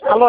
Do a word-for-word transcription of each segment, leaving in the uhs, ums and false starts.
Alô?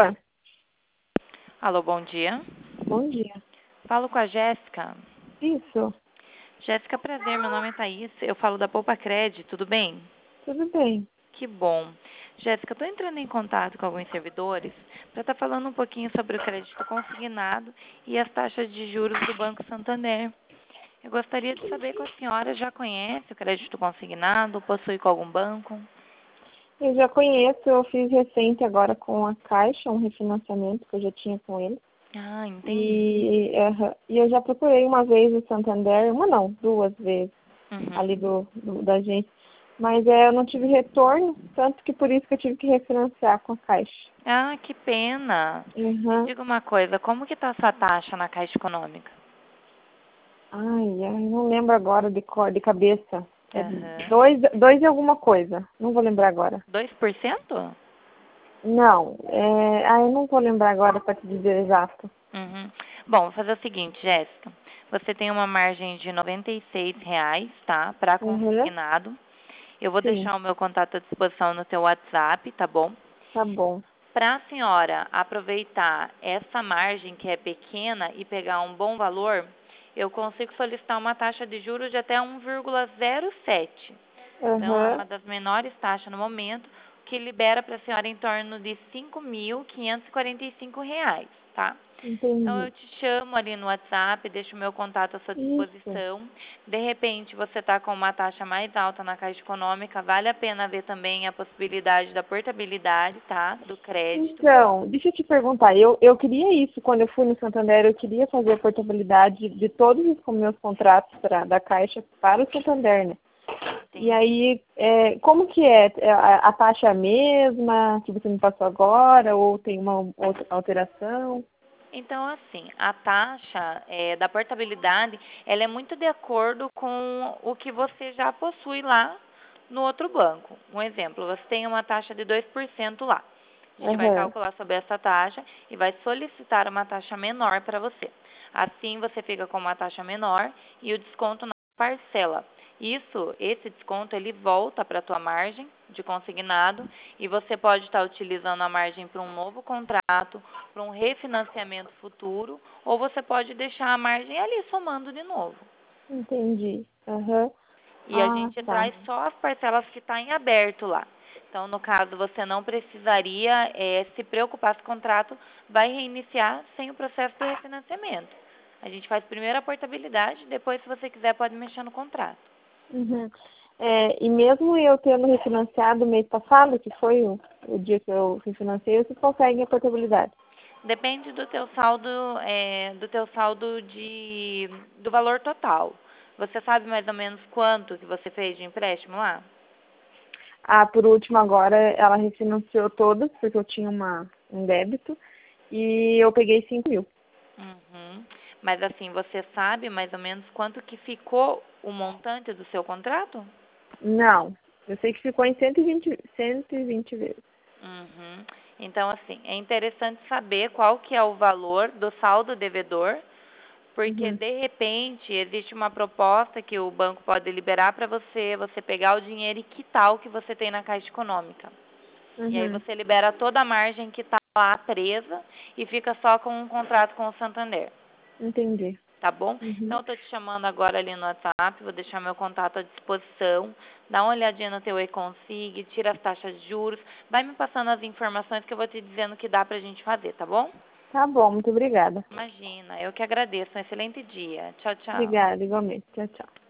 Alô, bom dia. Bom dia. Falo com a Jéssica. Isso, Jéssica, prazer, meu nome é Thaís. Eu falo da Poupa Cred, tudo bem? tudo bem. Que bom. Jéssica, estou entrando em contato com alguns servidores para estar falando um pouquinho sobre o crédito consignado e as taxas de juros do Banco Santander. Eu gostaria de saber se a senhora já conhece o crédito consignado ou possui com algum banco. Eu já conheço, eu fiz recente agora com a Caixa, um refinanciamento que eu já tinha com ele. Ah, entendi. E, aham, e eu já procurei uma vez o Santander, uma não, duas vezes, ali Uhum. do, do- da agência. Mas é, eu não tive retorno, tanto que por isso que eu tive que refinanciar com a Caixa. Ah, que pena. Me Uhum. diga uma coisa, como que está a sua taxa na Caixa Econômica? Ai, ai, não lembro agora de cor, de cabeça. É Aham. dois, dois e alguma coisa, não vou lembrar agora. dois por cento? Não, é, ah, eu não vou lembrar agora para te dizer exato. Uhum. Bom, vou fazer o seguinte, Jéssica. Você tem uma margem de noventa e seis reais, tá? Para Uhum, consignado. Eu vou sim, deixar o meu contato à disposição no teu WhatsApp, tá bom? tá bom. Para a senhora aproveitar essa margem que é pequena e pegar um bom valor, eu consigo solicitar uma taxa de juros de até um vírgula zero sete. Então, é Uhum, uma das menores taxas no momento, que libera para a senhora em torno de cinco mil quinhentos e quarenta e cinco reais, tá? Então, entendi. eu te chamo ali no WhatsApp, deixo o meu contato à sua Isso. disposição. De repente, você está com uma taxa mais alta na Caixa Econômica, vale a pena ver também a possibilidade da portabilidade, tá? Do crédito. Então, deixa eu te perguntar, eu, eu queria isso quando eu fui no Santander, eu queria fazer a portabilidade de todos os meus contratos pra, da Caixa para o Santander, né? E Entendi. aí, é, como que é? É A, a taxa é a mesma que você me passou agora ou tem uma outra alteração? Então, assim, a taxa eh, da portabilidade, ela é muito de acordo com o que você já possui lá no outro banco. Um exemplo, você tem uma taxa de dois por cento lá. A gente vai Aham, calcular sobre essa taxa e vai solicitar uma taxa menor para você. Assim, você fica com uma taxa menor e o desconto na parcela. Isso, esse desconto, ele volta para a tua margem de consignado e você pode estar utilizando a margem para um novo contrato, para um refinanciamento futuro, ou você pode deixar a margem ali somando de novo. entendi. Aham. E a Ah, gente tá. traz só as parcelas que estão em aberto lá. Então, no caso, você não precisaria eh, se preocupar se o contrato vai reiniciar sem o processo do refinanciamento. A gente faz primeiro a portabilidade, depois, se você quiser, pode mexer no contrato. Uhum. É, e mesmo eu tendo refinanciado mês passado, que foi o, o dia que eu refinanciei, você consegue a portabilidade. Depende do teu saldo, eh, do teu saldo de, do valor total. Você sabe mais ou menos quanto que você fez de empréstimo lá? Ah, por último agora, ela refinanciou todas, porque eu tinha uma, um débito, e eu peguei cinco mil. Uhum. Mas assim, você sabe mais ou menos quanto que ficou o montante do seu contrato? Não, eu sei que ficou em cento e vinte, cento e vinte vezes. Uhum. Então, assim, é interessante saber qual que é o valor do saldo devedor, porque Uhum, de repente existe uma proposta que o banco pode liberar para você, você pegar o dinheiro e quitar o que você tem na Caixa Econômica. E aí uhum, você libera toda a margem que está lá presa e fica só com um contrato com o Santander. entendi. Tá bom? Uhum. Então, eu tô te chamando agora ali no WhatsApp, vou deixar meu contato à disposição. Dá uma olhadinha no teu e-consig, tira as taxas de juros, vai me passando as informações que eu vou te dizendo que dá pra gente fazer, tá bom? Tá bom, muito obrigada. Imagina, eu que agradeço. Um excelente dia. Tchau, tchau. Obrigada, igualmente. Tchau, tchau.